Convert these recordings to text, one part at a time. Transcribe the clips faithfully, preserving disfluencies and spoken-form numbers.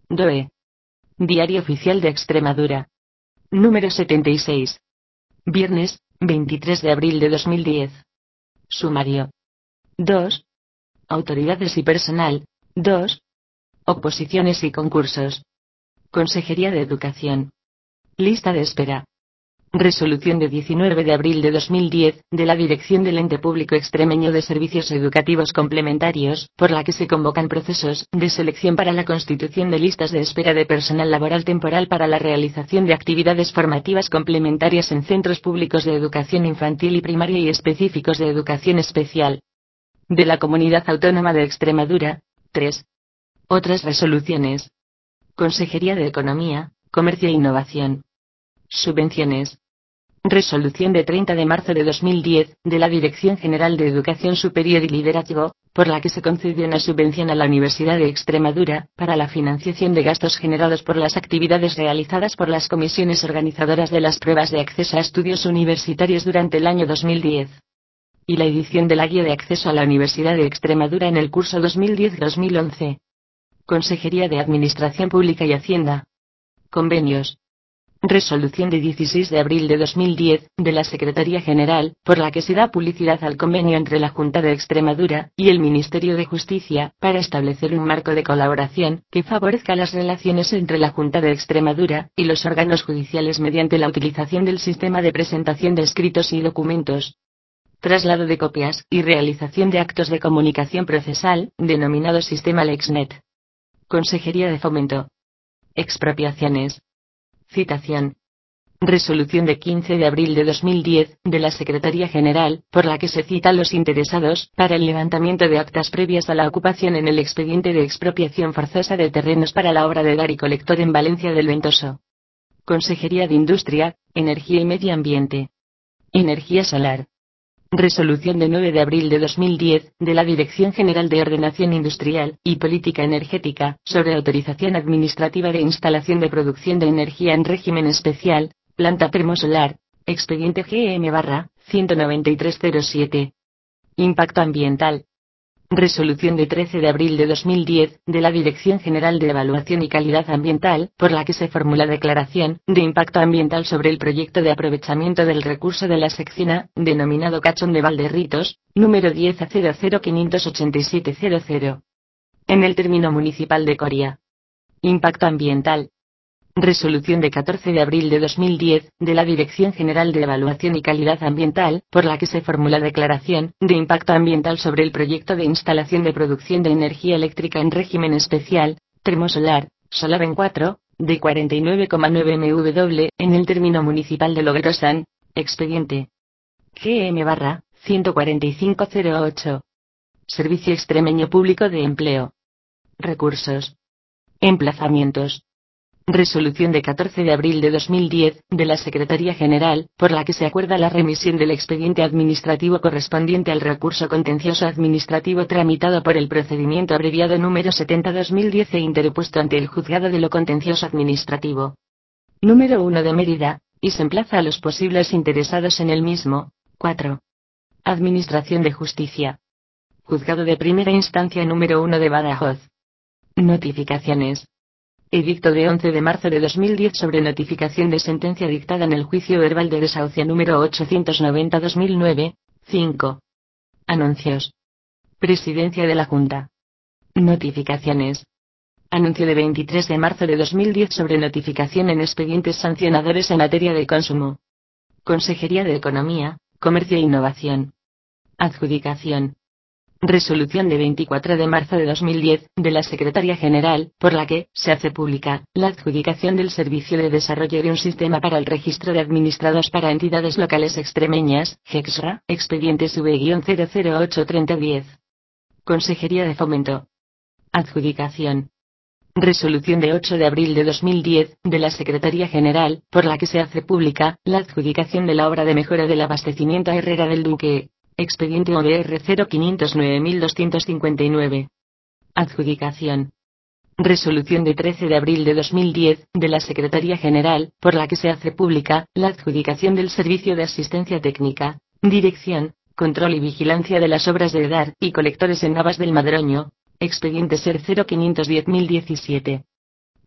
D O E. Diario Oficial de Extremadura. Número setenta y seis. Viernes, veintitrés de abril de dos mil diez. Sumario. dos. Autoridades y personal. dos. Oposiciones y concursos. Consejería de Educación. Lista de espera. Resolución de diecinueve de abril de dos mil diez, de la Dirección del Ente Público Extremeño de Servicios Educativos Complementarios, por la que se convocan procesos de selección para la constitución de listas de espera de personal laboral temporal para la realización de actividades formativas complementarias en centros públicos de educación infantil y primaria y específicos de educación especial. De la Comunidad Autónoma de Extremadura. tres. Otras resoluciones. Consejería de Economía, Comercio e Innovación. Subvenciones. Resolución de treinta de marzo de dos mil diez, de la Dirección General de Educación Superior y Liderazgo, por la que se concedió una subvención a la Universidad de Extremadura, para la financiación de gastos generados por las actividades realizadas por las comisiones organizadoras de las pruebas de acceso a estudios universitarios durante el año dos mil diez. Y la edición de la Guía de Acceso a la Universidad de Extremadura en el curso dos mil diez dos mil once. Consejería de Administración Pública y Hacienda. Convenios. Resolución de dieciséis de abril de dos mil diez, de la Secretaría General, por la que se da publicidad al convenio entre la Junta de Extremadura y el Ministerio de Justicia, para establecer un marco de colaboración que favorezca las relaciones entre la Junta de Extremadura y los órganos judiciales mediante la utilización del sistema de presentación de escritos y documentos, traslado de copias y realización de actos de comunicación procesal, denominado Sistema LexNet. Consejería de Fomento. Expropiaciones. Citación. Resolución de quince de abril de dos mil diez, de la Secretaría General, por la que se cita a los interesados, para el levantamiento de actas previas a la ocupación en el expediente de expropiación forzosa de terrenos para la obra de Dar y Colector en Valencia del Ventoso. Consejería de Industria, Energía y Medio Ambiente. Energía solar. Resolución de nueve de abril de dos mil diez, de la Dirección General de Ordenación Industrial y Política Energética, sobre autorización administrativa de instalación de producción de energía en régimen especial, planta termosolar, expediente G M barra ciento noventa y tres cero siete. Impacto ambiental. Resolución de trece de abril de dos mil diez, de la Dirección General de Evaluación y Calidad Ambiental, por la que se formula declaración de impacto ambiental sobre el proyecto de aprovechamiento del recurso de la sección A, denominado Cachón de Valderritos, número diez A cero cero quinientos ochenta y siete cero cero. En el término municipal de Coria. Impacto ambiental. Resolución de catorce de abril de dos mil diez, de la Dirección General de Evaluación y Calidad Ambiental, por la que se formula declaración de impacto ambiental sobre el proyecto de instalación de producción de energía eléctrica en régimen especial, termosolar, Solar en cuatro, de cuarenta y nueve coma nueve megawatts, en el término municipal de Logrosan, expediente G M barra ciento cuarenta y cinco cero ocho. Servicio Extremeño Público de Empleo. Recursos. Emplazamientos. Resolución de catorce de abril de dos mil diez, de la Secretaría General, por la que se acuerda la remisión del expediente administrativo correspondiente al recurso contencioso administrativo tramitado por el procedimiento abreviado número setenta barra dos mil diez e interpuesto ante el Juzgado de lo Contencioso Administrativo número uno de Mérida, y se emplaza a los posibles interesados en el mismo. cuatro. Administración de Justicia. Juzgado de Primera Instancia número uno de Badajoz. Notificaciones. Edicto de once de marzo de dos mil diez sobre notificación de sentencia dictada en el juicio verbal de desahucio número ochocientos noventa barra dos mil nueve. cinco. Anuncios. Presidencia de la Junta. Notificaciones. Anuncio de veintitrés de marzo de dos mil diez sobre notificación en expedientes sancionadores en materia de consumo. Consejería de Economía, Comercio e Innovación. Adjudicación. Resolución de veinticuatro de marzo de dos mil diez, de la Secretaría General, por la que se hace pública la adjudicación del servicio de desarrollo de un sistema para el registro de administrados para entidades locales extremeñas, GEXRA, expedientes V cero cero ocho treinta diez. Consejería de Fomento. Adjudicación. Resolución de ocho de abril de dos mil diez, de la Secretaría General, por la que se hace pública la adjudicación de la obra de mejora del abastecimiento a Herrera del Duque. Expediente O B R cero quinientos nueve mil doscientos cincuenta y nueve. Adjudicación. Resolución de trece de abril de dos mil diez, de la Secretaría General, por la que se hace pública la adjudicación del Servicio de Asistencia Técnica, Dirección, Control y Vigilancia de las Obras de Dar y Colectores en Navas del Madroño. Expediente SER cero quinientos diez mil diecisiete.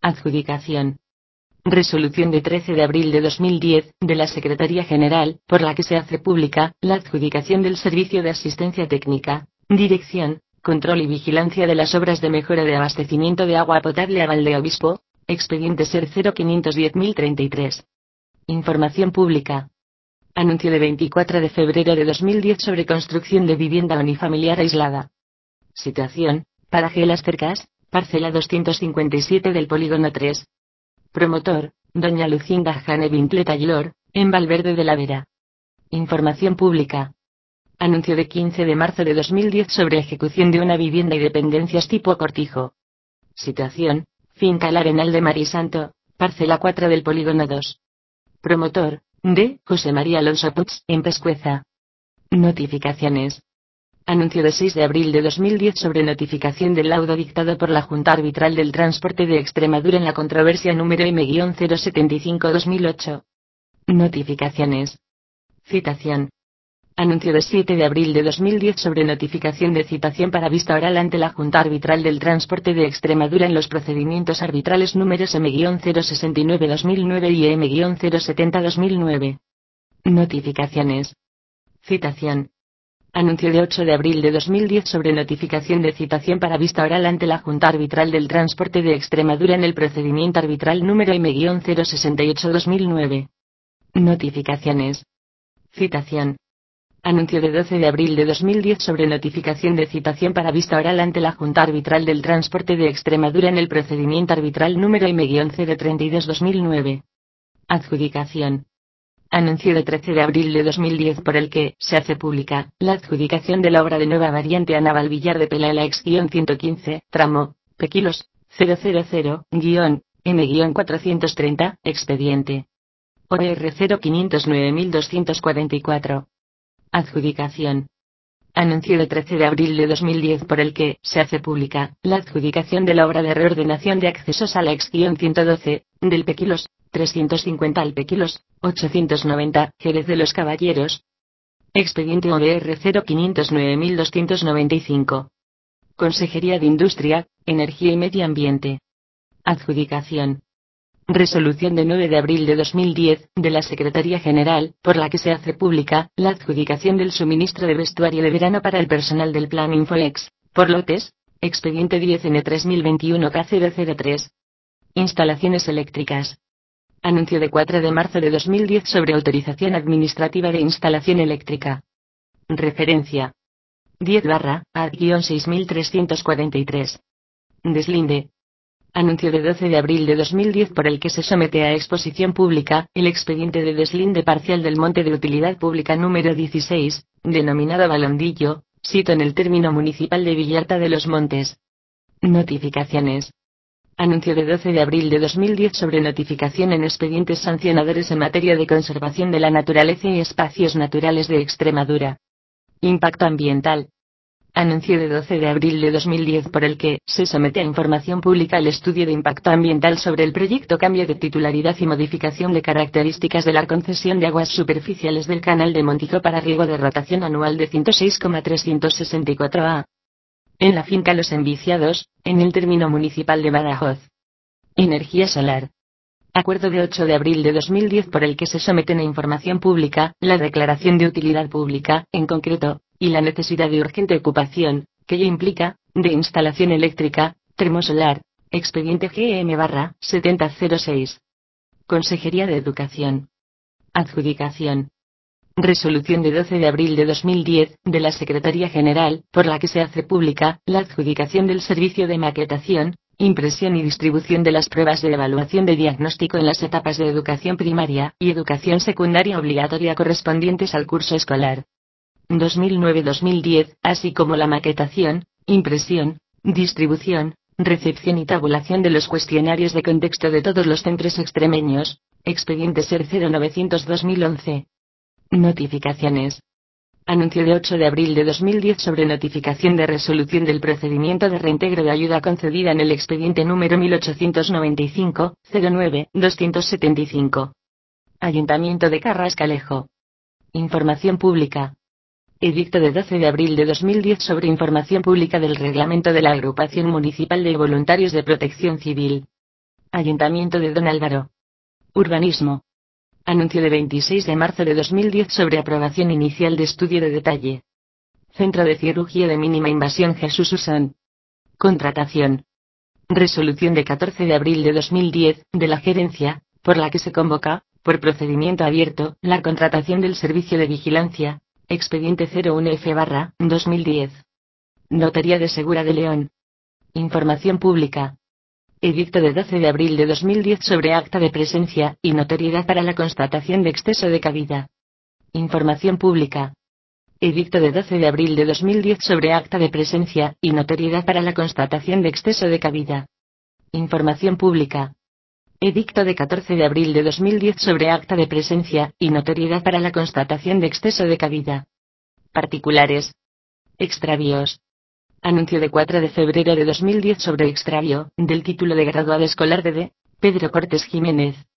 Adjudicación. Resolución de trece de abril de dos mil diez, de la Secretaría General, por la que se hace pública la adjudicación del Servicio de Asistencia Técnica, Dirección, Control y Vigilancia de las Obras de Mejora de Abastecimiento de Agua Potable a Valdeobispo, expediente SER cero quinientos diez mil treinta y tres. Información pública. Anuncio de veinticuatro de febrero de dos mil diez sobre construcción de vivienda unifamiliar aislada. Situación: paraje Las Cercas, parcela doscientos cincuenta y siete del polígono tres. Promotor: doña Lucinda Jane Vinclet Taylor, en Valverde de la Vera. Información pública. Anuncio de quince de marzo de dos mil diez sobre ejecución de una vivienda y dependencias tipo cortijo. Situación: finca El Arenal de Marisanto, parcela cuatro del polígono dos. Promotor: D. José María Alonso Puig, en Pescueza. Notificaciones. Anuncio de seis de abril de dos mil diez sobre notificación del laudo dictado por la Junta Arbitral del Transporte de Extremadura en la controversia número M cero setenta y cinco guión dos mil ocho. Notificaciones. Citación. Anuncio de siete de abril de dos mil diez sobre notificación de citación para vista oral ante la Junta Arbitral del Transporte de Extremadura en los procedimientos arbitrales números M cero sesenta y nueve guión dos mil nueve y M cero setenta guión dos mil nueve. Notificaciones. Citación. Anuncio de ocho de abril de dos mil diez sobre notificación de citación para vista oral ante la Junta Arbitral del Transporte de Extremadura en el procedimiento arbitral número M cero sesenta y ocho guión dos mil nueve. Notificaciones. Citación. Anuncio de doce de abril de dos mil diez sobre notificación de citación para vista oral ante la Junta Arbitral del Transporte de Extremadura en el procedimiento arbitral número M cero treinta y dos guión dos mil nueve. Adjudicación. Anuncio de trece de abril de dos mil diez por el que se hace pública la adjudicación de la obra de nueva variante a Naval Villar de Pela la ex ciento quince, tramo, Pequilos, cero cero cero, M cuatrocientos treinta, expediente. O R cero quinientos nueve mil doscientos cuarenta y cuatro. Adjudicación. Anuncio de trece de abril de dos mil diez por el que se hace pública la adjudicación de la obra de reordenación de accesos a la ex ciento doce, del Pequilos, trescientos cincuenta al Pequilos, ochocientos noventa, Jerez de los Caballeros. Expediente O D R cero quinientos nueve mil doscientos noventa y cinco. Consejería de Industria, Energía y Medio Ambiente. Adjudicación. Resolución de nueve de abril de dos mil diez, de la Secretaría General, por la que se hace pública la adjudicación del suministro de vestuario de verano para el personal del Plan Infoex, por lotes, expediente diez N tres mil veintiuno K cero cero tres. Instalaciones eléctricas. Anuncio de cuatro de marzo de dos mil diez sobre autorización administrativa de instalación eléctrica. Referencia. diez barra, A D seis mil trescientos cuarenta y tres. Deslinde. Anuncio de doce de abril de dos mil diez por el que se somete a exposición pública el expediente de deslinde parcial del monte de utilidad pública número dieciséis, denominado Balondillo, sito en el término municipal de Villarta de los Montes. Notificaciones. Anuncio de doce de abril de dos mil diez sobre notificación en expedientes sancionadores en materia de conservación de la naturaleza y espacios naturales de Extremadura. Impacto ambiental. Anuncio de doce de abril de dos mil diez por el que se somete a información pública el estudio de impacto ambiental sobre el proyecto cambio de titularidad y modificación de características de la concesión de aguas superficiales del canal de Montijo para riego de rotación anual de ciento seis coma trescientos sesenta y cuatro A. En la finca Los Enviciados, en el término municipal de Badajoz. Energía solar. Acuerdo de ocho de abril de dos mil diez por el que se someten a información pública la declaración de utilidad pública, en concreto, y la necesidad de urgente ocupación, que ello implica, de instalación eléctrica, termosolar, expediente G M barra setenta cero seis. Consejería de Educación. Adjudicación. Resolución de doce de abril de dos mil diez, de la Secretaría General, por la que se hace pública la adjudicación del servicio de maquetación, impresión y distribución de las pruebas de evaluación de diagnóstico en las etapas de educación primaria y educación secundaria obligatoria correspondientes al curso escolar dos mil nueve dos mil diez, así como la maquetación, impresión, distribución, recepción y tabulación de los cuestionarios de contexto de todos los centros extremeños, expediente SER cero novecientos dos mil once. Notificaciones. Anuncio de ocho de abril de dos mil diez sobre notificación de resolución del procedimiento de reintegro de ayuda concedida en el expediente número mil ochocientos noventa y cinco, cero nueve, doscientos setenta y cinco. Ayuntamiento de Carrascalejo. Información pública. Edicto de doce de abril de dos mil diez sobre información pública del reglamento de la Agrupación Municipal de Voluntarios de Protección Civil. Ayuntamiento de Don Álvaro. Urbanismo. Anuncio de veintiséis de marzo de dos mil diez sobre aprobación inicial de estudio de detalle. Centro de Cirugía de Mínima Invasión Jesús Usón. Contratación. Resolución de catorce de abril de dos mil diez, de la Gerencia, por la que se convoca, por procedimiento abierto, la contratación del servicio de vigilancia, expediente cero uno F barra dos mil diez. Notaría de Segura de León. Información pública. Edicto de doce de abril de dos mil diez sobre acta de presencia y notoriedad para la constatación de exceso de cabida. Información pública. Edicto de doce de abril de dos mil diez sobre acta de presencia y notoriedad para la constatación de exceso de cabida. Información pública. Edicto de catorce de abril de dos mil diez sobre acta de presencia y notoriedad para la constatación de exceso de cabida. Particulares. Extravíos. Anuncio de cuatro de febrero de dos mil diez sobre extravío del título de graduado escolar de D. Pedro Cortés Jiménez.